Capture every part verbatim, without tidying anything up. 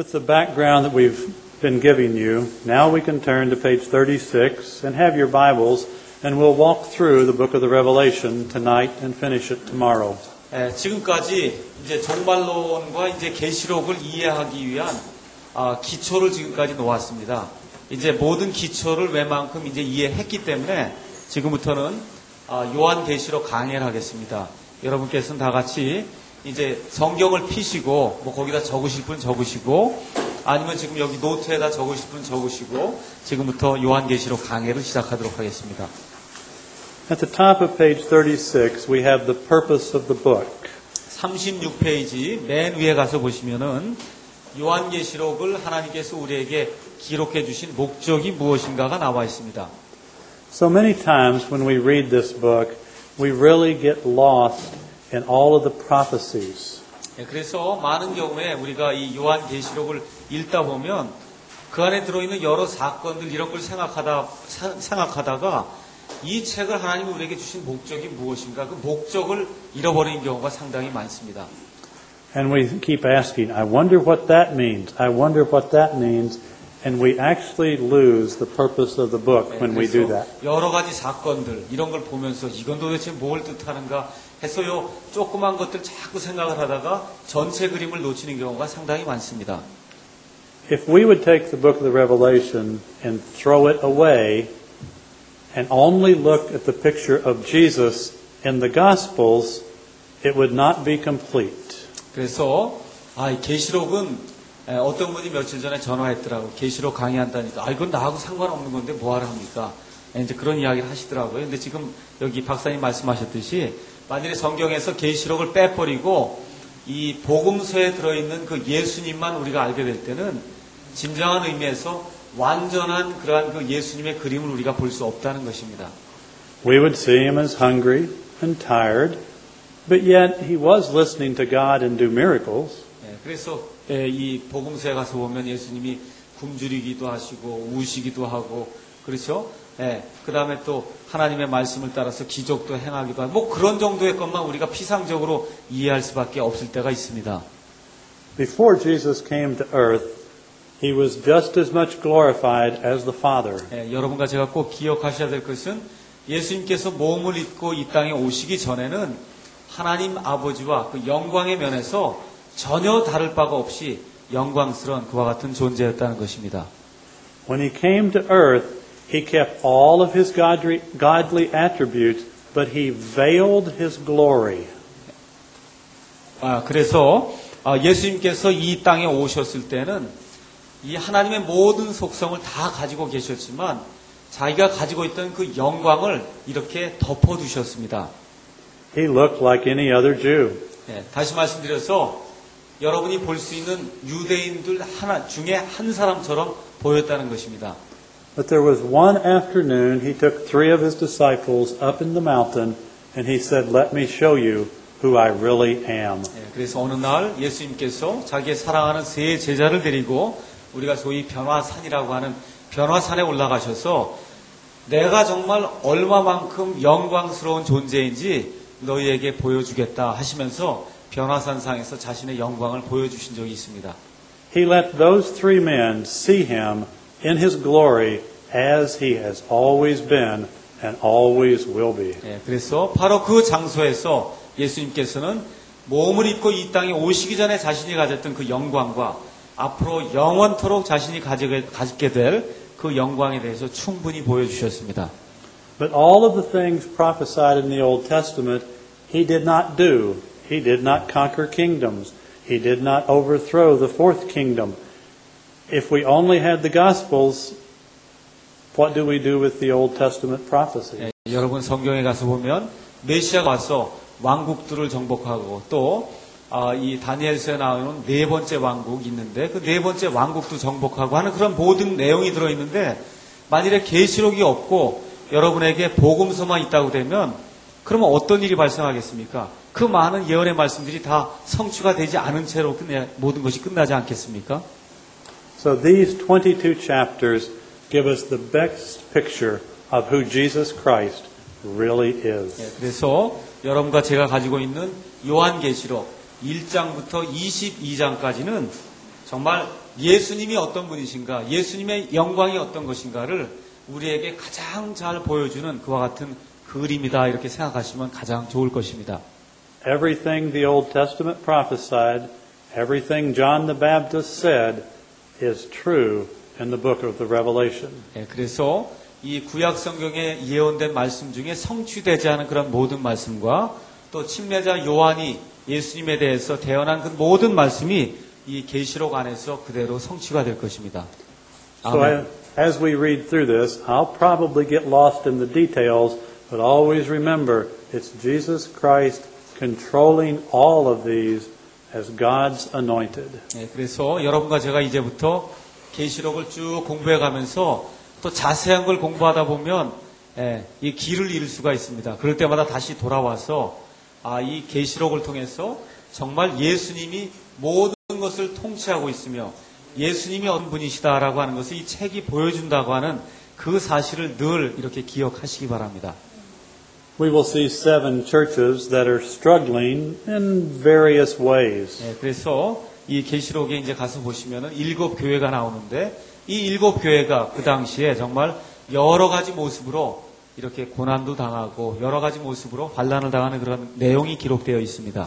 With the background that we've been giving you, now we can turn to page thirty-six and have your Bibles, and we'll walk through the book of the Revelation tonight and finish it tomorrow. 에, 지금까지 이제 종말론과 이제 계시록을 이해하기 위한 아, 기초를 지금까지 놓았습니다. 이제 모든 기초를 웬만큼 이제 이해했기 때문에 지금부터는 아, 요한 계시록 강해를 하겠습니다. 여러분께서는 다 같이 이제 성경을 피시고 뭐 거기다 적으실 분 적으시고 아니면 지금 여기 노트에다 적으실 분 적으시고 지금부터 요한계시록 강해를 시작하도록 하겠습니다. At the top of page thirty-six, we have the purpose of the book. 삼십육 페이지 맨 위에 가서 보시면은 요한계시록을 하나님께서 우리에게 기록해 주신 목적이 무엇인가가 나와 있습니다. So many times when we read this book, we really get lost in all of the prophecies. 그래서 많은 경우에 우리가 이 요한계시록을 읽다 보면 그 안에 들어있는 여러 사건들 이런 걸 생각하다, 사, 생각하다가 이 책을 하나님이 우리에게 주신 목적이 무엇인가 그 목적을 잃어버리는 경우가 상당히 많습니다. And we keep asking, I wonder what that means. I wonder what that means. And we actually lose the purpose of the book when we do that. 여러 가지 사건들 이런 걸 보면서 이건 도대체 뭘 뜻하는가 해서요 조그만 것들 자꾸 생각을 하다가 전체 그림을 놓치는 경우가 상당히 많습니다. If we would take the book of the Revelation and throw it away and only look at the picture of Jesus in the Gospels, it would not be complete. 그래서 아, 이 계시록은 어떤 분이 며칠 전에 전화했더라고요. 계시록 강의한다니까. 아, 이건 나하고 상관없는 건데 뭐하러 합니까? 이제 그런 이야기를 하시더라고요. 근데 지금 여기 박사님 말씀하셨듯이 만일에 성경에서 계시록을 빼버리고 이 복음서에 들어있는 그 예수님만 우리가 알게 될 때는 진정한 의미에서 완전한 그러한 그 예수님의 그림을 우리가 볼 수 없다는 것입니다. We would see him as hungry and tired, but yet he was listening to God and do miracles. 네, 그래서 이 복음서에 가서 보면 예수님이 굶주리기도 하시고 우시기도 하고 그렇죠? 예, 그 다음에 또 하나님의 말씀을 따라서 기적도 행하기도 하고 뭐 그런 정도의 것만 우리가 피상적으로 이해할 수밖에 없을 때가 있습니다. Before Jesus came to earth, he was just as much glorified as the Father. 예, 여러분과 제가 꼭 기억하셔야 될 것은 예수님께서 몸을 입고 이 땅에 오시기 전에는 하나님 아버지와 그 영광의 면에서 전혀 다를 바가 없이 영광스러운 그와 같은 존재였다는 것입니다. When he came to earth, he kept all of his godly, godly attributes, but he veiled his glory. 아, 그래서 아, 예수님께서 이 땅에 오셨을 때는 이 하나님의 모든 속성을 다 가지고 계셨지만 자기가 가지고 있던 그 영광을 이렇게 덮어두셨습니다. He looked like any other Jew. 네, 다시 말씀드려서 여러분이 볼 수 있는 유대인들 하나 중에 한 사람처럼 보였다는 것입니다. But there was one afternoon he took three of his disciples up in the mountain and he said, "Let me show you who I really am." 네, 그래서 어느 날 예수님께서 자기의 사랑하는 세 제자를 데리고 우리가 소위 변화산이라고 하는 변화산에 올라가셔서 내가 정말 얼마만큼 영광스러운 존재인지 너희에게 보여주겠다 하시면서 변화산상에서 자신의 영광을 보여주신 적이 있습니다. He let those three men see him in his glory as he has always been and always will be. 네, 그래서 바로 그 장소에서 예수님께서는 몸을 입고 이 땅에 오시기 전에 자신이 가졌던 그 영광과 앞으로 영원토록 자신이 가지게, 가지게 될 그 영광에 대해서 충분히 보여주셨습니다. But all of the things prophesied in the Old Testament, he did not do. He did not conquer kingdoms. He did not overthrow the fourth kingdom. If we only had the Gospels, what do we do with the Old Testament prophecy? 네, 여러분 성경에 가서 보면 메시아가 와서 왕국들을 정복하고 또 아, 이 다니엘서에 나오는 네 번째 왕국이 있는데 그 네 번째 왕국도 정복하고 하는 그런 모든 내용이 들어있는데 만일에 계시록이 없고 여러분에게 복음서만 있다고 되면 그러면 어떤 일이 발생하겠습니까? 그 많은 예언의 말씀들이 다 성취가 되지 않은 채로 끝내, 모든 것이 끝나지 않겠습니까? So these twenty-two chapters give us the best picture of who Jesus Christ really is. 네, 그래서 여러분과 제가 가지고 있는 요한계시록 일 장부터 이십이 장까지는 정말 예수님이 어떤 분이신가, 예수님의 영광이 어떤 것인가를 우리에게 가장 잘 보여주는 그와 같은 그림이다 이렇게 생각하시면 가장 좋을 것입니다. Everything the Old Testament prophesied, everything John the Baptist said is true in the book of the Revelation. 예, 그래서 이 구약 성경에 예언된 말씀 중에 성취되지 않은 그런 모든 말씀과 또 침례자 요한이 예수님에 대해서 대언한 그 모든 말씀이 이 계시록 안에서 그대로 성취가 될 것입니다. So 아멘. as we read through this, I'll probably get lost in the details, but always remember it's Jesus Christ controlling all of these as God's anointed. 예, 그래서 여러분과 제가 이제부터 계시록을 쭉 공부해 가면서 또 자세한 걸 공부하다 보면 예, 이 길을 잃을 수가 있습니다. 그럴 때마다 다시 돌아와서 아, 이 계시록을 통해서 정말 예수님이 모든 것을 통치하고 있으며 예수님이 어떤 분이시다라고 하는 것을 이 책이 보여준다고 하는 그 사실을 늘 이렇게 기억하시기 바랍니다. We will see seven churches that are struggling in various ways. 예, 그래서 이 계시록에 이제 가서 보시면은 일곱 교회가 나오는데 이 일곱 교회가 그 당시에 정말 여러 가지 모습으로 이렇게 고난도 당하고 여러 가지 모습으로 환난을 당하는 그런 내용이 기록되어 있습니다.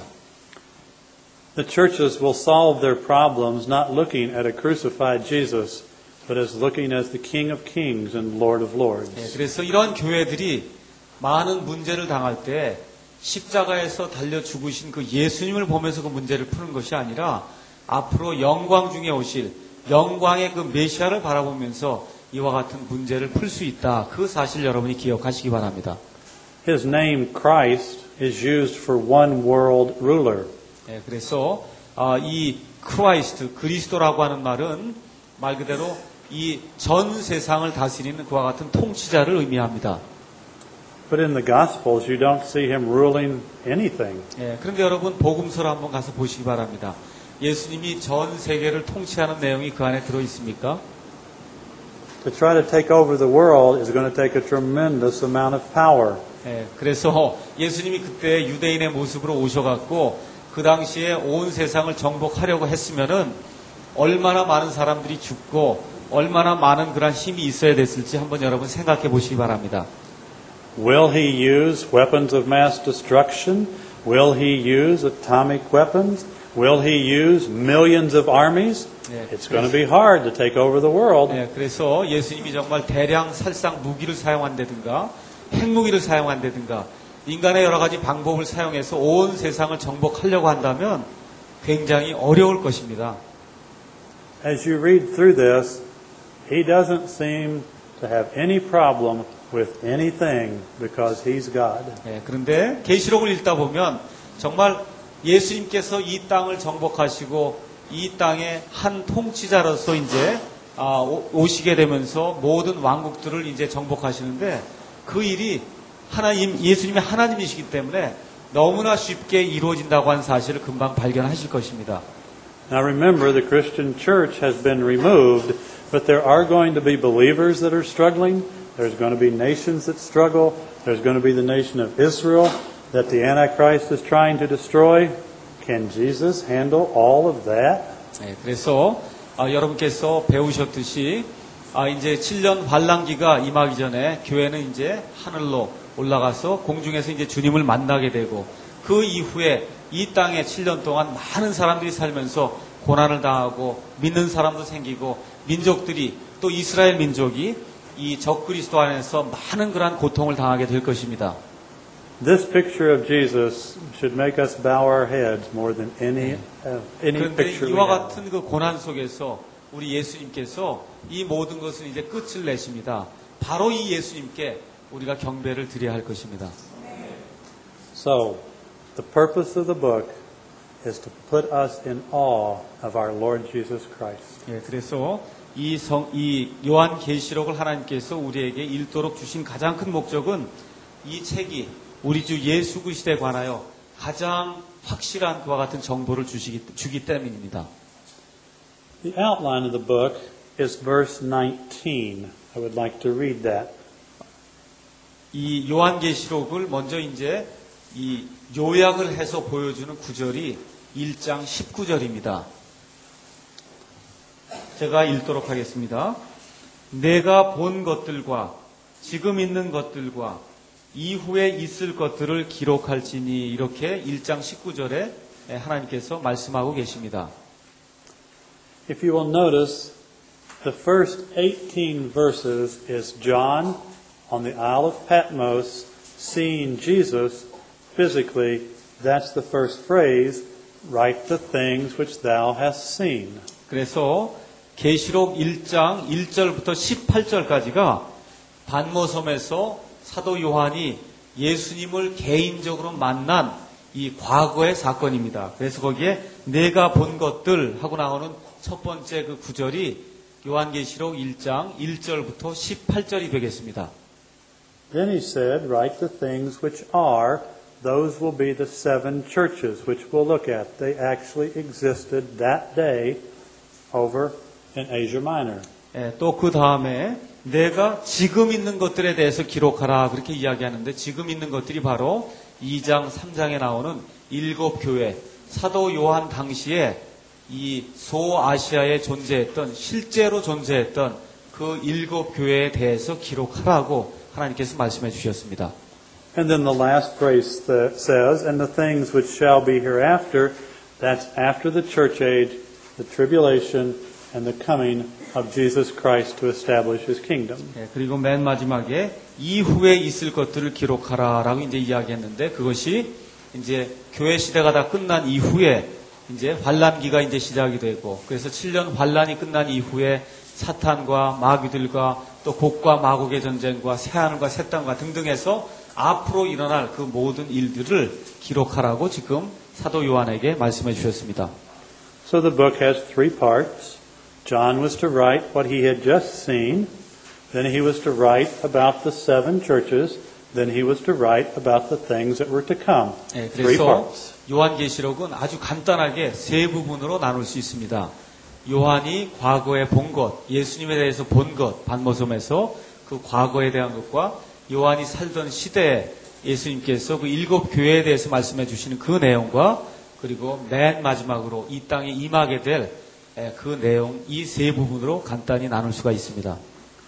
The churches will solve their problems not looking at a crucified Jesus, but as looking as the King of Kings and Lord of Lords. 예, 그래서 이런 교회들이 많은 문제를 당할 때 십자가에서 달려 죽으신 그 예수님을 보면서 그 문제를 푸는 것이 아니라 앞으로 영광 중에 오실 영광의 그 메시아를 바라보면서 이와 같은 문제를 풀 수 있다. 그 사실 여러분이 기억하시기 바랍니다. His name, Christ, is used for one world ruler. 예, 그래서 아, 이 크라이스트, 그리스도라고 하는 말은 말 그대로 이 전 세상을 다스리는 그와 같은 통치자를 의미합니다. But in the Gospels, you don't see him ruling anything. 예, 그런데 여러분 복음서를 한번 가서 보시기 바랍니다. 예수님이 전 세계를 통치하는 내용이 그 안에 들어 있습니까? To try to take over the world is going to take a tremendous amount of power. 예, 그래서 예수님이 그때 유대인의 모습으로 오셔갖고 그 당시에 온 세상을 정복하려고 했으면은 얼마나 많은 사람들이 죽고 얼마나 많은 그런 힘이 있어야 됐을지 한번 여러분 생각해 보시기 바랍니다. Will he use weapons of mass destruction? Will he use atomic weapons? Will he use millions of armies? 예, It's going to be hard to take over the world. 예, 그래서 예수님이 정말 대량 살상 무기를 사용한다든가 핵무기를 사용한다든가 인간의 여러 가지 방법을 사용해서 온 세상을 정복하려고 한다면 굉장히 어려울 것입니다. As you read through this, he doesn't seem to have any problem with anything because he's God. 예, 그런데 계시록을 읽다 보면 정말 예수님께서 이 땅을 정복하시고 이 땅의 한 통치자로서 이제 아, 오, 오시게 되면서 모든 왕국들을 이제 정복하시는데 그 일이 하나님, 예수님이 하나님이시기 때문에 너무나 쉽게 이루어진다고 하는 사실을 금방 발견하실 것입니다. Now remember, the Christian church has been removed, but there are going to be believers that are struggling. There's going to be nations that struggle. There's going to be the nation of Israel that the Antichrist is trying to destroy. Can Jesus handle all of that? 네, 그래서 아, 여러분께서 배우셨듯이 아, 이제 칠 년 환란기가 임하기 전에 교회는 이제 하늘로 올라가서 공중에서 이제 주님을 만나게 되고 그 이후에 이 땅에 칠 년 동안 많은 사람들이 살면서 고난을 당하고 믿는 사람도 생기고 민족들이 또 이스라엘 민족이 이 적그리스도 안에서 많은 그러한 고통을 당하게 될 것입니다. This picture of Jesus should make us bow our heads more than any uh, any 그런데 picture we 이와 have. 같은 그 고난 속에서 우리 예수님께서 이 모든 것을 이제 끝을 내십니다. 바로 이 예수님께 우리가 경배를 드려야 할 것입니다. So, the purpose of the book is to put us in awe of our Lord Jesus Christ. 예, 그래서 이, 성, 이 요한 계시록을 하나님께서 우리에게 읽도록 주신 가장 큰 목적은 이 책이 우리 주 예수 그리스도에 관하여 가장 확실한 그와 같은 정보를 주시기, 주기 때문입니다. The outline of the book is verse nineteen. I would like to read that. 이 요한계시록을 먼저 이제 이 요약을 해서 보여주는 구절이 일 장 십구 절입니다. 제가 읽도록 하겠습니다. 내가 본 것들과 지금 있는 것들과 이후에 있을 것들을 기록할지니 이렇게 일 장 십구 절에 하나님께서 말씀하고 계십니다. If you will notice, the first eighteen verses is John on the Isle of Patmos seeing Jesus physically. That's the first phrase, write the things which thou hast seen. 그래서 계시록 일 장 일 절부터 십팔 절까지가 반모섬에서 사도 요한이 예수님을 개인적으로 만난 이 과거의 사건입니다. 그래서 거기에 내가 본 것들 하고 나오는 첫 번째 그 구절이 요한계시록 일 장 일 절부터 십팔 절이 되겠습니다. Then he said, write the things which are, those will be the seven churches which we'll look at. They actually existed that day over in Asia Minor. 예, 또 그 다음에 내가 지금 있는 것들에 대해서 기록하라 그렇게 이야기하는데 지금 있는 것들이 바로 이 장 삼 장에 나오는 일곱 교회 사도 요한 당시에 이 소아시아에 존재했던 실제로 존재했던 그 일곱 교회에 대해서 기록하라고 하나님께서 말씀해 주셨습니다. And then the last phrase that says, and the things which shall be hereafter, that's after the church age, the tribulation, and the coming of Jesus Christ to establish His kingdom. 예, 그리고 맨 마지막에 이후에 있을 것들을 기록하라라고 이제 이야기했는데 그것이 이제 교회 시대가 다 끝난 이후에 이제 환란기가 이제 시작이 되고 그래서 칠 년 환란이 끝난 이후에 사탄과 마귀들과 또 곡과 마곡의 전쟁과 새하늘과 새 땅과 등등해서 앞으로 일어날 그 모든 일들을 기록하라고 지금 사도 요한에게 말씀해 주셨습니다. So the book has three parts. John was to write what he had just seen. Then he was to write about the seven churches. Then he was to write about the things that were to come. 네, Three 그래서 parts. 요한계시록은 아주 간단하게 세 부분으로 나눌 수 있습니다. 요한이 과거에 본 것, 예수님에 대해서 본 것, 반모섬에서 그 과거에 대한 것과 요한이 살던 시대에 예수님께서 그 일곱 교회에 대해서 말씀해 주시는 그 내용과 그리고 맨 마지막으로 이 땅에 임하게 될 그 내용, 이 세 부분으로 간단히 나눌 수가 있습니다.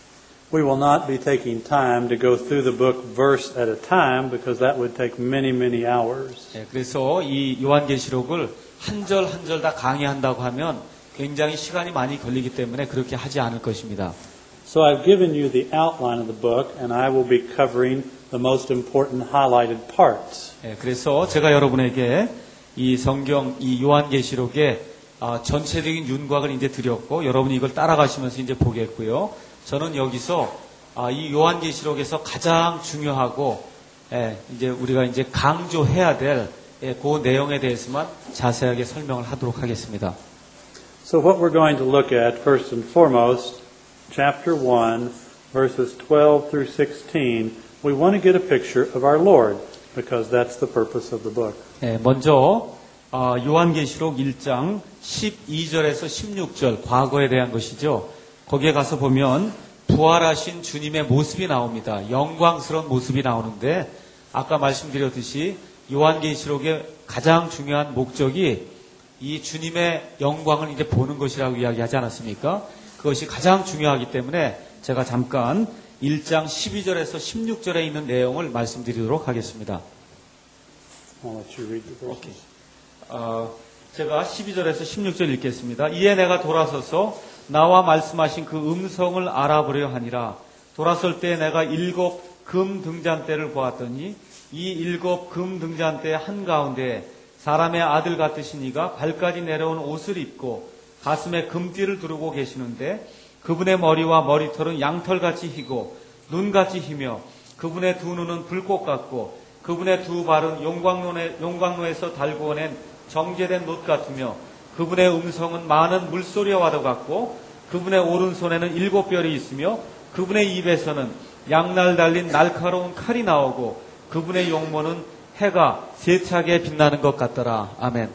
We will not be taking time to go through the book verse at a time because that would take many, many hours. 네, 그래서 이 요한계시록을 한 절 한 절 다 강의한다고 하면 굉장히 시간이 많이 걸리기 때문에 그렇게 하지 않을 것입니다. So I've given you the outline of the book and I will be covering the most important highlighted parts. 네, 그래서 제가 여러분에게 이 성경, 이 요한계시록의 아, 전체적인 윤곽을 이제 드렸고 여러분이 이걸 따라가시면서 이제 보겠고요. 저는 여기서 아, 이 요한계시록에서 가장 중요하고 예, 이제 우리가 이제 강조해야 될 예, 그 내용에 대해서만 자세하게 설명을 하도록 하겠습니다. So what we're going to look at first and foremost, chapter one, verses twelve through sixteen, we want to get a picture of our Lord because that's the purpose of the book. 예, 먼저 어, 요한계시록 일 장 십이 절에서 십육 절 과거에 대한 것이죠. 거기에 가서 보면 부활하신 주님의 모습이 나옵니다. 영광스러운 모습이 나오는데 아까 말씀드렸듯이 요한계시록의 가장 중요한 목적이 이 주님의 영광을 이제 보는 것이라고 이야기하지 않았습니까? 그것이 가장 중요하기 때문에 제가 잠깐 일 장 십이 절에서 십육 절에 있는 내용을 말씀드리도록 하겠습니다. I'll let you read the verses. 오케이. 어, 제가 십이 절에서 십육 절 읽겠습니다. 이에 내가 돌아서서 나와 말씀하신 그 음성을 알아보려 하니라. 돌아설 때 내가 일곱 금 등잔대를 보았더니 이 일곱 금 등잔대 한가운데 사람의 아들 같으신 이가 발까지 내려온 옷을 입고 가슴에 금띠를 두르고 계시는데 그분의 머리와 머리털은 양털같이 희고 눈같이 희며 그분의 두 눈은 불꽃 같고 그분의 두 발은 용광로에, 용광로에서 달고 오낸 정제된 놋 같으며 그분의 음성은 많은 물소리와도 같고 그분의 오른손에는 일곱 별이 있으며 그분의 입에서는 양날 달린 날카로운 칼이 나오고 그분의 용모는 해가 세차게 빛나는 것 같더라. 아멘.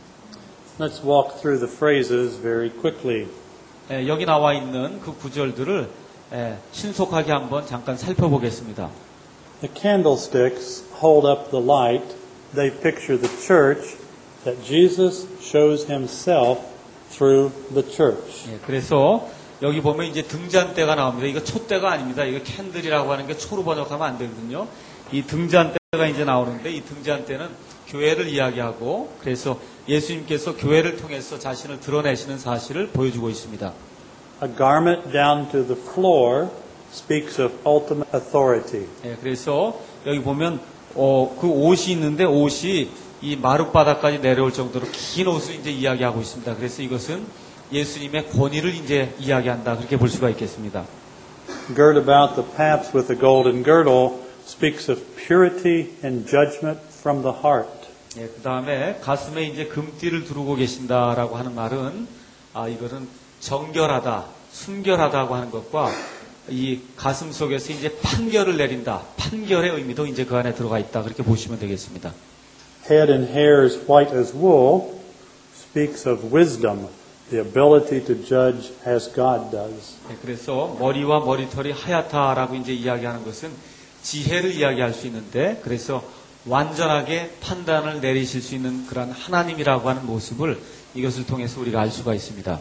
Let's walk through the phrases very quickly. 예, 여기 나와 있는 그 구절들을 예, 신속하게 한번 잠깐 살펴보겠습니다. The candlesticks hold up the light. They picture the church that Jesus shows himself through the church. 예, 그래서 여기 보면 이제 등잔대가 나옵니다. 이거 촛대가 아닙니다. 이거 캔들이라고 하는 게 초로 번역하면 안 되거든요. 이 등잔대가 이제 나오는데 이 등잔대는 교회를 이야기하고 그래서 예수님께서 교회를 통해서 자신을 드러내시는 사실을 보여주고 있습니다. A garment down to the floor speaks of ultimate authority. 예, 그래서 여기 보면 어, 그 옷이 있는데 옷이 이 마룻바닥까지 내려올 정도로 긴 옷을 이제 이야기하고 있습니다. 그래서 이것은 예수님의 권위를 이제 이야기한다. 그렇게 볼 수가 있겠습니다. Girt about the paps with a golden girdle speaks of purity and judgment from the heart. 예, 그 다음에 가슴에 이제 금띠를 두르고 계신다라고 하는 말은 아, 이거는 정결하다, 순결하다고 하는 것과 이 가슴 속에서 이제 판결을 내린다. 판결의 의미도 이제 그 안에 들어가 있다. 그렇게 보시면 되겠습니다. Head and hairs white as wool speaks of wisdom, the ability to judge as God does. 네, 그래서 머리와 머리털이 하얗다라고 이제 이야기하는 것은 지혜를 이야기할 수 있는데 그래서 완전하게 판단을 내리실 수 있는 그런 하나님이라고 하는 모습을 이것을 통해서 우리가 알 수가 있습니다.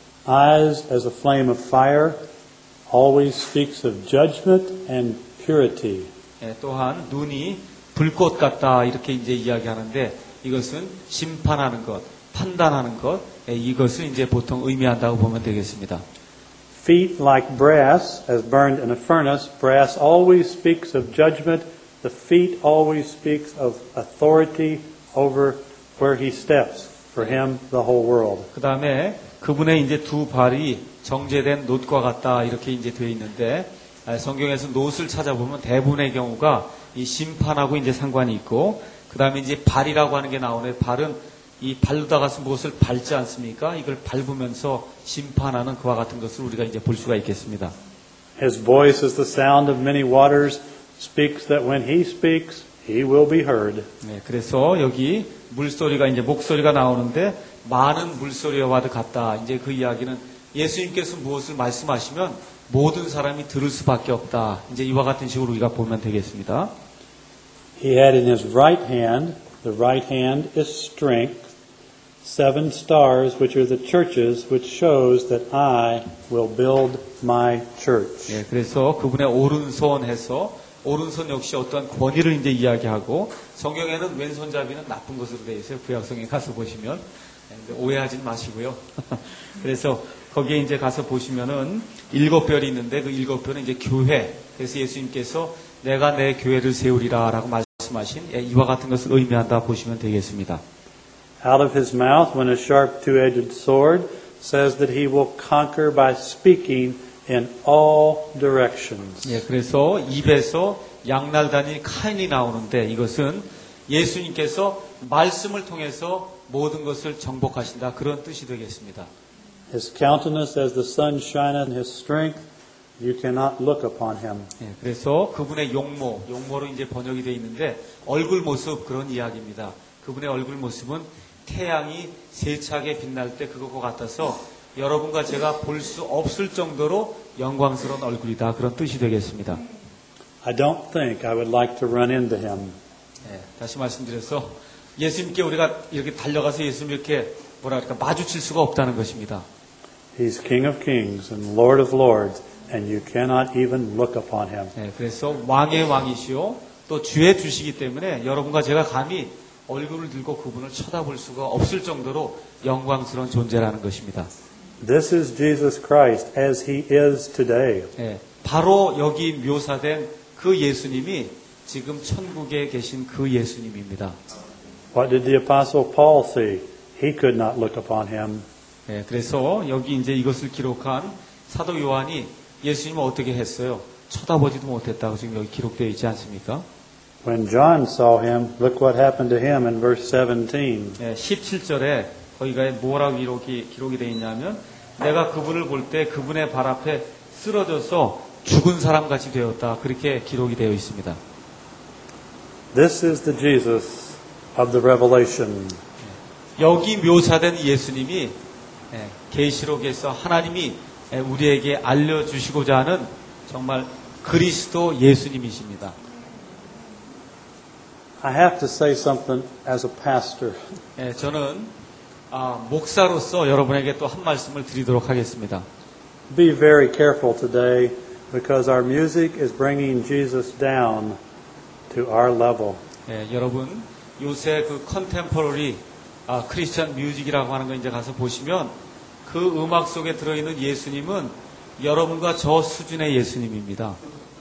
Eyes as a flame of fire always speaks of judgment and purity. 네, 또한 눈이 불꽃 같다 이렇게 이제 이야기하는데 이것은 심판하는 것, 판단하는 것 네, 이것을 이제 보통 의미한다고 보면 되겠습니다. Feet like brass as burned in a furnace. Brass always speaks of judgment. The feet always speaks of authority over where he steps. For him, the whole world. 그 다음에 그분의 이제 두 발이 정제된 놋과 같다 이렇게 이제 되어 있는데 성경에서 놋을 찾아보면 대부분의 경우가 이 심판하고 이제 상관이 있고 그 다음에 이제 발이라고 하는 게 나오는데 발은 이 발로다가서 무엇을 밟지 않습니까? 이걸 밟으면서 심판하는 그와 같은 것을 우리가 이제 볼 수가 있겠습니다. His voice is the sound of many waters, speaks that when he speaks, he will be heard. 네, 그래서 여기 물소리가 이제 목소리가 나오는데 많은 물소리와도 같다. 이제 그 이야기는 예수님께서 무엇을 말씀하시면 모든 사람이 들을 수밖에 없다. 이제 이와 같은 식으로 우리가 보면 되겠습니다. He had in his right hand, the right hand is strength, seven stars, which are the churches, which shows that I will build my church. 네, 그래서 그분의 오른손에서 오른손 역시 어떠한 권위를 이제 이야기하고 성경에는 왼손잡이는 나쁜 것으로 되어 있어요. 구약성에 가서 보시면 오해하지는 마시고요. 그래서 거기에 이제 가서 보시면은 일곱 별이 있는데 그 일곱 별은 이제 교회. 그래서 예수님께서 내가 내 교회를 세우리라라고 말씀하신 이와 같은 것을 의미한다 보시면 되겠습니다. Out of his mouth, when a sharp two-edged sword, says that he will conquer by speaking in all directions. 예, 그래서 입에서 양날단이 칼이 나오는데 이것은 예수님께서 말씀을 통해서 모든 것을 정복하신다 그런 뜻이 되겠습니다. His countenance as the sun shineth in his strength, you cannot look upon him. 예, 그래서 그분의 용모, 용모로 이제 번역이 되어 있는데 얼굴 모습 그런 이야기입니다. 그분의 얼굴 모습은 태양이 세차게 빛날 때 그것과 같아서 여러분과 제가 볼 수 없을 정도로 영광스러운 얼굴이다. 그런 뜻이 되겠습니다. I don't think I would like to run into him. 네, 다시 말씀드려서 예수님께 우리가 이렇게 달려가서 예수님 이렇게 뭐라 그럴까 마주칠 수가 없다는 것입니다. He's King of Kings and Lord of Lords, and you cannot even look upon him. 네, 그래서 왕의 왕이시오 또 주의 주시기 때문에 여러분과 제가 감히 얼굴을 들고 그분을 쳐다볼 수가 없을 정도로 영광스러운 존재라는 것입니다. This is Jesus Christ as he is today. 네, 바로 여기 묘사된 그 예수님이 지금 천국에 계신 그 예수님입니다. What did the Apostle Paul see? He could not look upon him. 네, 그래서 여기 이제 이것을 기록한 사도 요한이 예수님을 어떻게 했어요? 쳐다보지도 못했다고 지금 여기 기록되어 있지 않습니까? When John saw him, look what happened to him in verse seventeen. 네, 십칠 절에 거기가 뭐라고 기록이, 기록이 되어 있냐면 내가 그분을 볼 때 그분의 발 앞에 쓰러져서 죽은 사람같이 되었다. 그렇게 기록이 되어 있습니다. This is the Jesus of the Revelation. 여기 묘사된 예수님이 계시록에서 하나님이 우리에게 알려주시고자 하는 정말 그리스도 예수님이십니다. I have to say something as a pastor. 저는 아, 목사로서 여러분에게 또 한 말씀을 드리도록 하겠습니다. Be very careful today because our music is bringing Jesus down to our level. 예, 여러분 요새 그 컨템포러리 아, 크리스천 뮤직이라고 하는 거 이제 가서 보시면 그 음악 속에 들어있는 예수님은 여러분과 저 수준의 예수님입니다.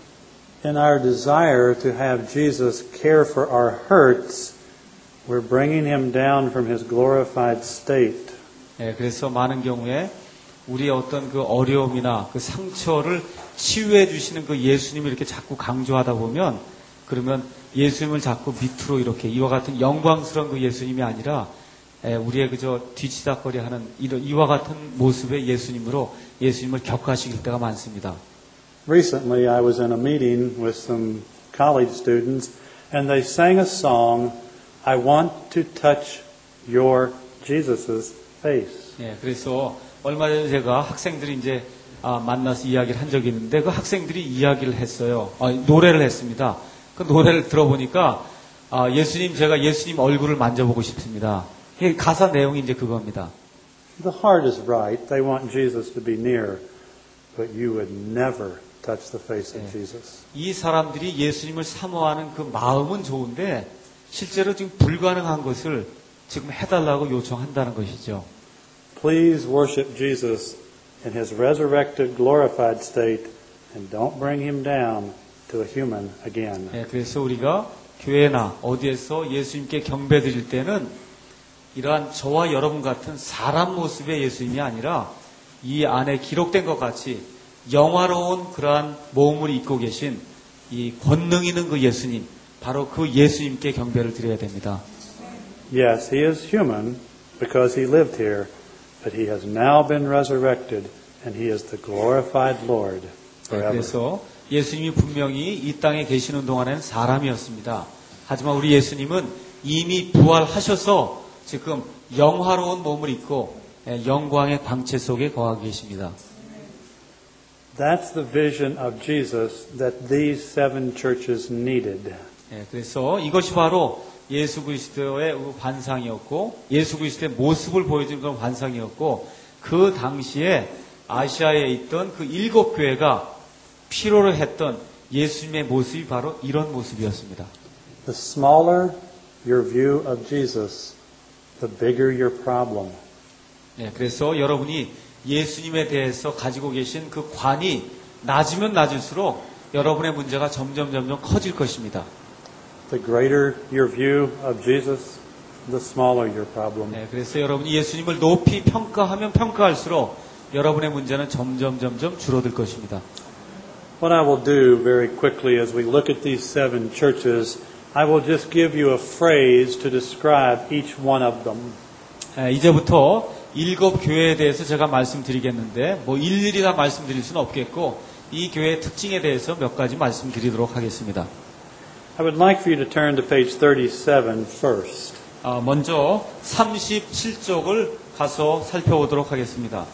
In our desire to have Jesus care for our hurts, we're bringing him down from his glorified state. 예, 그래서 많은 경우에 우리의 어떤 그 어려움이나 그 상처를 치유해 주시는 그 예수님을 이렇게 자꾸 강조하다 보면 그러면 예수님을 자꾸 밑으로 이렇게 이와 같은 영광스러운 그 예수님이 아니라 예, 우리의 그저 뒤치다거리하는 이런 이와 같은 모습의 예수님으로 예수님을 격하시킬 때가 많습니다. Recently, I was in a meeting with some college students, and they sang a song, I want to touch your Jesus' face. 예, 그래서 얼마 전에 제가 학생들이 이제 아, 만나서 이야기를 한 적이 있는데 그 학생들이 이야기를 했어요. 아, 노래를 했습니다. 그 노래를 들어보니까 아, 예수님 제가 예수님 얼굴을 만져보고 싶습니다. 이 가사 내용이 이제 그겁니다. The heart is right. They want Jesus to be near, but you would never touch the face of 예. Jesus. 이 사람들이 예수님을 사모하는 그 마음은 좋은데 실제로 지금 불가능한 것을 지금 해달라고 요청한다는 것이죠. Please worship Jesus in his resurrected, glorified state, and don't bring him down to a human again. 예, 그래서 우리가 교회나 어디에서 예수님께 경배 드릴 때는 이러한 저와 여러분 같은 사람 모습의 예수님이 아니라 이 안에 기록된 것 같이 영화로운 그러한 몸을 입고 계신 이 권능 있는 그 예수님, 바로 그 예수님께 경배를 드려야 됩니다. Yes, he is human because he lived here, but he has now been resurrected and he is the glorified Lord forever. 그래서 예수님이 분명히 이 땅에 계시는 동안에는 사람이었습니다. 하지만 우리 예수님은 이미 부활하셔서 지금 영화로운 몸을 입고 영광의 광채 속에 거하고 계십니다. That's the vision of Jesus that these seven churches needed. 예, 그래서 이것이 바로 예수 그리스도의 환상이었고 예수 그리스도의 모습을 보여주는 그런 환상이었고 그 당시에 아시아에 있던 그 일곱 교회가 필요로 했던 예수님의 모습이 바로 이런 모습이었습니다. The smaller your view of Jesus, the bigger your problem. 예, 그래서 여러분이 예수님에 대해서 가지고 계신 그 관이 낮으면 낮을수록 여러분의 문제가 점점 점점 커질 것입니다. The greater your view of Jesus, the smaller your problem. 예, 그래서 여러분이 예수님을 높이 평가하면 평가할수록 여러분의 문제는 점점 점점 줄어들 것입니다. What I will do very quickly as we look at these seven churches, I will just give you a phrase to describe each one of them. 예, 이제부터 일곱 교회에 대해서 제가 말씀드리겠는데 뭐 일일이 다 말씀드릴 수는 없겠고 이 교회의 특징에 대해서 몇 가지 말씀드리도록 하겠습니다. I would like for you to turn to page thirty-seven first. 아, 먼저 삼십칠 쪽을 가서 살펴보도록 하겠습니다.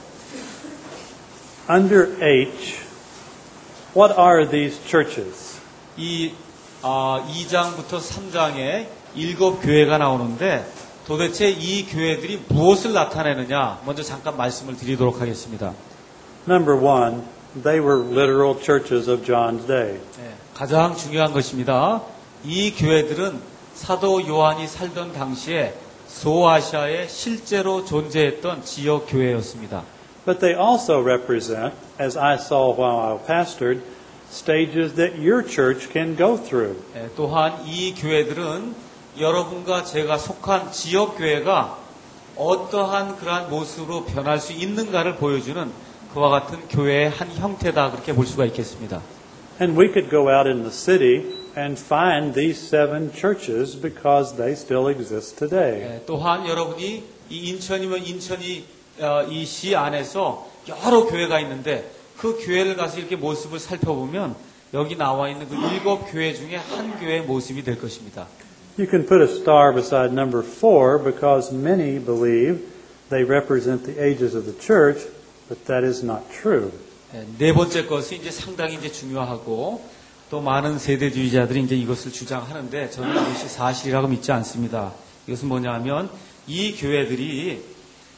Under H, what are these churches? 이 아, 이 장부터 삼 장에 일곱 교회가 나오는데 도대체 이 교회들이 무엇을 나타내느냐 먼저 잠깐 말씀을 드리도록 하겠습니다. Number one, they were literal churches of John's day. 네, 가장 중요한 것입니다. 이 교회들은 사도 요한이 살던 당시에 소아시아에 실제로 존재했던 지역 교회였습니다. But they also represent, as I saw while I pastored, stages that your church can go through. 네, 또한 이 교회들은 여러분과 제가 속한 지역 교회가 어떠한 그러한 모습으로 변할 수 있는가를 보여주는 그와 같은 교회의 한 형태다 그렇게 볼 수가 있겠습니다. And we could go out in the city and find these seven churches because they still exist today. 네, 또한 여러분이 이 인천이면 인천이 어, 이 시 안에서 여러 교회가 있는데 그 교회를 가서 이렇게 모습을 살펴보면 여기 나와 있는 그 일곱 교회 중에 한 교회의 모습이 될 것입니다. You can put a star beside number four because many believe they represent the ages of the church, but that is not true. 네, 네 번째 것이 이제 상당히 이제 중요하고 또 많은 세대주의자들이 이제 이것을 주장하는데 저는 이것이 사실이라고 믿지 않습니다. 이것은 뭐냐면 이 교회들이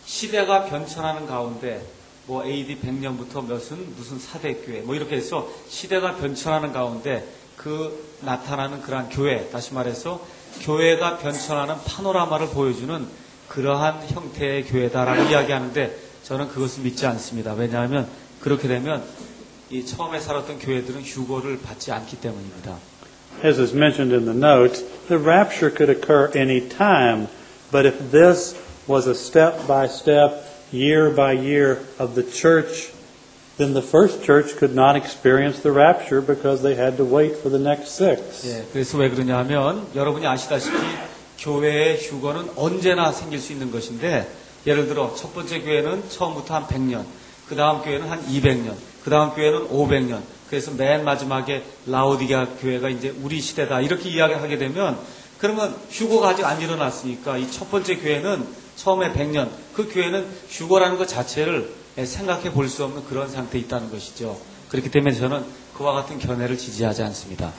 시대가 변천하는 가운데 뭐 에이디 백 년부터 무슨 무슨 사대교회 뭐 이렇게 해서 시대가 변천하는 가운데 그 나타나는 그러한 교회, 다시 말해서 교회가 변천하는 파노라마를 보여주는 그러한 형태의 교회다라고 이야기하는데 저는 그것을 믿지 않습니다. 왜냐하면 그렇게 되면 이 처음에 살았던 교회들은 휴거를 받지 않기 때문입니다. As is mentioned in the notes, the rapture could occur any time, but if this was a step-by-step, year-by-year of the church, then the first church could not experience the rapture because they had to wait for the next six. 예, 그래서 왜 그러냐면 여러분이 아시다시피 교회의 휴거는 언제나 생길 수 있는 것인데 예를 들어 첫 번째 교회는 처음부터 한 백 년, 그 다음 교회는 한 이백 년, 그 다음 교회는 오백 년, 그래서 맨 마지막에 라오디게아 교회가 이제 우리 시대다 이렇게 이야기하게 되면 그러면 휴거가 아직 안 일어났으니까 이 첫 번째 교회는 처음에 백 년, 그 교회는 휴거라는 것 자체를 생각해 볼 수 없는 그런 상태에 있다는 것이죠. 그렇기 때문에 저는 그와 같은 견해를 지지하지 않습니다.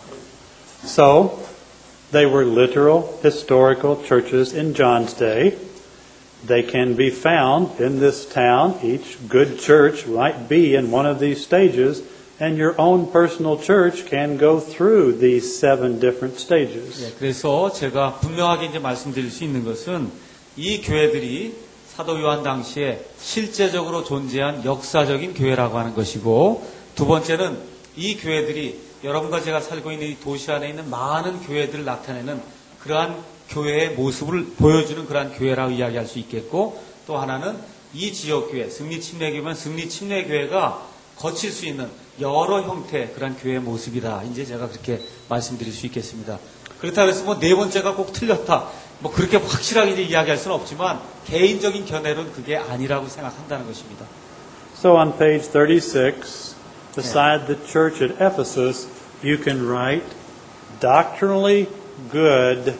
So, they were literal, historical churches in John's day. They can be found in this town. Each good church might be in one of these stages, and your own personal church can go through these seven different stages. 네, 그래서 제가 분명하게 이제 말씀드릴 수 있는 것은 이 교회들이 사도 요한 당시에 실제적으로 존재한 역사적인 교회라고 하는 것이고, 두 번째는 이 교회들이 여러분과 제가 살고 있는 이 도시 안에 있는 많은 교회들을 나타내는 그러한 교회의 모습을 보여주는 그러한 교회라고 이야기할 수 있겠고, 또 하나는 이 지역교회, 승리침례교회면 승리침례교회가 거칠 수 있는 여러 형태 그런 교회의 모습이다. 이제 제가 그렇게 말씀드릴 수 있겠습니다. 그렇다고 해서 뭐 네 번째가 꼭 틀렸다. 뭐 그렇게 확실하게 이제 이야기할 수는 없지만 개인적인 견해로는 그게 아니라고 생각한다는 것입니다. So on page thirty-six, beside the church at Ephesus, you can write doctrinally good,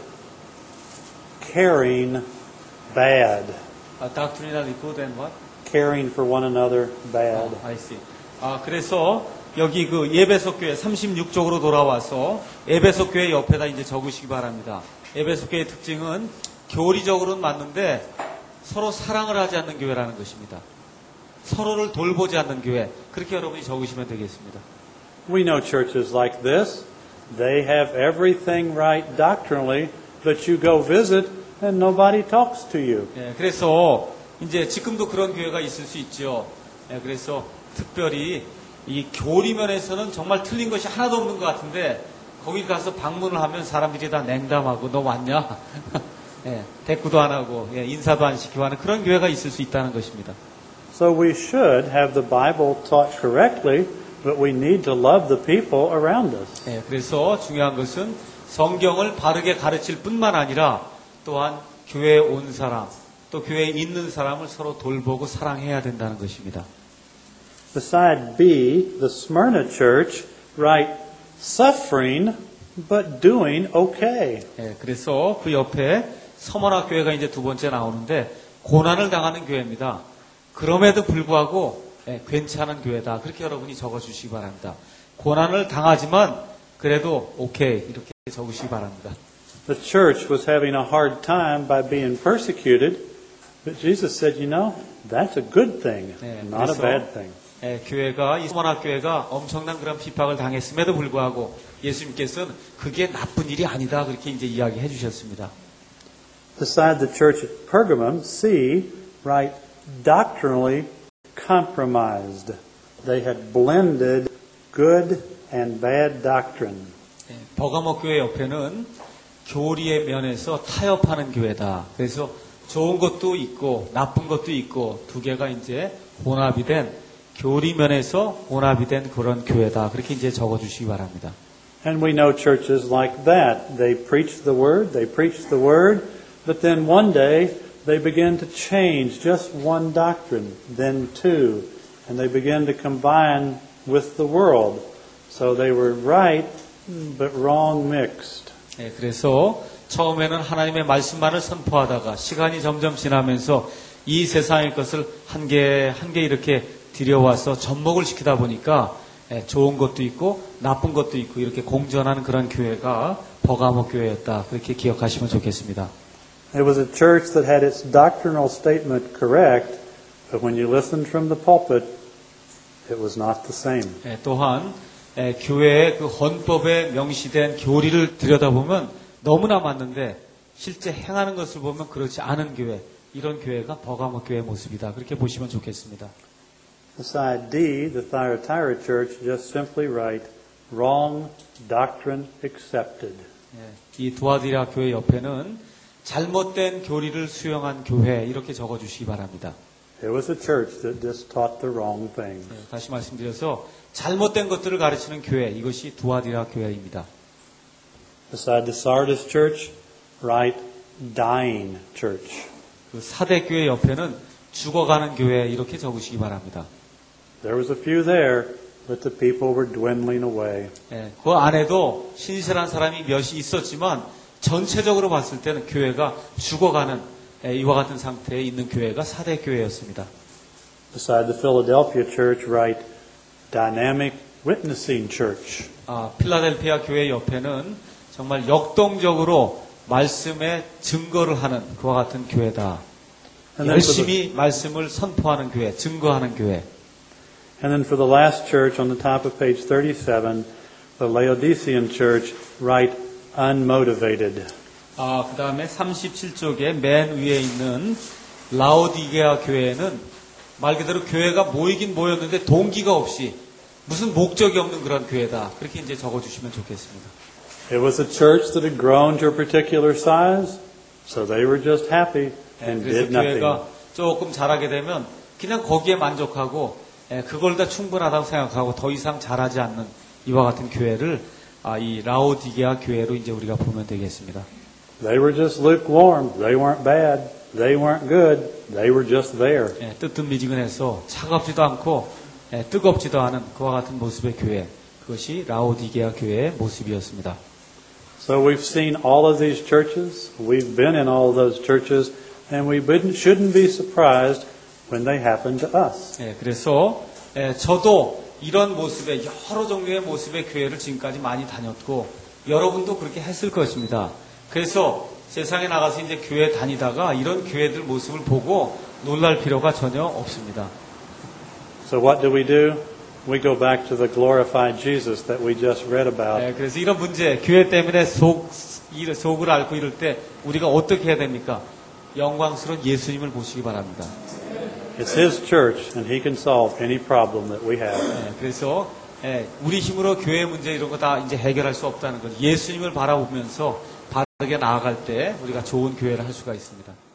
caring bad. Uh, doctrinally good and what? Caring for one another bad. I see. 아, 그래서 여기 그 에베소 교회 삼십육 쪽으로 돌아와서 에베소 교회 옆에다 이제 적으시기 바랍니다. 에베소 교회의 특징은 교리적으로는 맞는데 서로 사랑을 하지 않는 교회라는 것입니다. 서로를 돌보지 않는 교회. 그렇게 여러분이 적으시면 되겠습니다. We know churches like this. They have everything right doctrinally, but you go visit and nobody talks to you. 예, 그래서 이제 지금도 그런 교회가 있을 수 있죠. 예, 그래서 특별히 이 교리면에서는 정말 틀린 것이 하나도 없는 것 같은데 거기 가서 방문을 하면 사람들이 다 냉담하고 너 왔냐? 예, 대꾸도 안 하고 예, 인사도 안 시키고 하는 그런 교회가 있을 수 있다는 것입니다. So we should have the Bible taught correctly, but we need to love the people around us. 예, 그래서 중요한 것은 성경을 바르게 가르칠 뿐만 아니라 또한 교회에 온 사람, 또 교회에 있는 사람을 서로 돌보고 사랑해야 된다는 것입니다. Beside B, the Smyrna church write suffering but doing okay. 예, 그래서 그 옆에 서머나 교회가 이제 두 번째 나오는데 고난을 당하는 교회입니다. 그럼에도 불구하고 예, 괜찮은 교회다. 그렇게 여러분이 적어주시기 바랍니다. 고난을 당하지만 그래도 오케이 이렇게 적으시기 바랍니다. The church was having a hard time by being persecuted, but Jesus said, you know, that's a good thing, 네, not a bad thing. 예, 교회가 이 서머나 교회가 엄청난 그런 핍박을 당했음에도 불구하고 예수님께서는 그게 나쁜 일이 아니다 그렇게 이제 이야기해 주셨습니다. Beside the church at Pergamum, C, write doctrinally compromised. They had blended good and bad doctrine. 예, 버가모 교회 옆에는 교리의 면에서 타협하는 교회다. 그래서 좋은 것도 있고 나쁜 것도 있고 두 개가 이제 혼합이 된 교리 면에서 혼합이 된 그런 교회다. 그렇게 이제 적어주시기 바랍니다. And we know churches like that. They preach the word, they preach the word, but then one day they begin to change just one doctrine, then two, and they begin to combine with the world. So they were right, but wrong mixed. 네, 그래서 처음에는 하나님의 말씀만을 선포하다가 시간이 점점 지나면서 이 세상의 것을 한 개 한 개 이렇게 들여와서 접목을 시키다 보니까 예, 좋은 것도 있고 나쁜 것도 있고 이렇게 공존하는 그런 교회가 버가모 교회였다. 그렇게 기억하시면 좋겠습니다. It was a church that had its doctrinal statement correct, but when you listened from the pulpit, it was not the same. 예, 또한 예, 교회의 그 헌법에 명시된 교리를 들여다보면 너무나 맞는데 실제 행하는 것을 보면 그렇지 않은 교회, 이런 교회가 버가모 교회의 모습이다. 그렇게 보시면 좋겠습니다. Beside D, the Thyatira church just simply write, wrong doctrine accepted. 예, 이 두아디라 교회 옆에는 잘못된 교리를 수용한 교회 이렇게 적어주시기 바랍니다. It was a church that just taught the wrong things. 예, 다시 말씀드려서 잘못된 것들을 가르치는 교회, 이것이 두아디라 교회입니다. Beside the Sardis church, write dying church. 그 사대 교회 옆에는 죽어가는 교회 이렇게 적으시기 바랍니다. There was a few there, but the people were dwindling away. 예, 그 안에도 신실한 사람이 몇이 있었지만 전체적으로 봤을 때는 교회가 죽어가는 예, 이와 같은 상태에 있는 교회가 사대 교회였습니다. Beside the Philadelphia church, write dynamic witnessing church. 아, 필라델피아 교회 옆에는 정말 역동적으로 말씀에 증거를 하는 그와 같은 교회다. 열심히 말씀을 선포하는 교회, 증거하는 교회. And then for the last church on the top of page thirty-seven, the Laodicean church, write unmotivated. 아, 그 다음에 삼십칠 쪽에 맨 위에 있는 라오디게아 교회는 말 그대로 교회가 모이긴 모였는데 동기가 없이 무슨 목적이 없는 그런 교회다. 그렇게 이제 적어주시면 좋겠습니다. It was a church that had grown to a particular size, so they were just happy and 그래서 did nothing. 교회가 조금 자라게 되면 그냥 거기에 만족하고 그걸 다 충분하다고 생각하고 더 이상 자라지 않는 이와 같은 교회를 아, 이 라오디게아 교회로 이제 우리가 보면 되겠습니다. They were just lukewarm. They weren't bad. They weren't good. They were just there. 예, 뜨뜻미지근해서 차갑지도 않고 예, 뜨겁지도 않은 그와 같은 모습의 교회, 그것이 라오디게아 교회의 모습이었습니다. So we've seen all of these churches. We've been in all of those churches, and we shouldn't be surprised when they happen to us. 예, 그래서 예, 저도 이런 모습의 여러 종류의 모습의 교회를 지금까지 많이 다녔고 여러분도 그렇게 했을 것입니다. 그래서 세상에 나가서 이제 교회 다니다가 이런 교회들 모습을 보고 놀랄 필요가 전혀 없습니다. So what do we do? We go back to the glorified Jesus that we just read about. 예, 그래서 이런 문제, 교회 때문에 속, 이, 속을 앓고 이럴 때 우리가 어떻게 해야 됩니까? 영광스러운 예수님을 보시기 바랍니다. It's His church, and He can solve any problem that we have. 예, 그래서 예, 우리 힘으로 교회 문제 이런 거 다 이제 해결할 수 없다는 것. 예수님을 바라보면서 바르게 나아갈 때 우리가 좋은 교회를 할 수가 있습니다.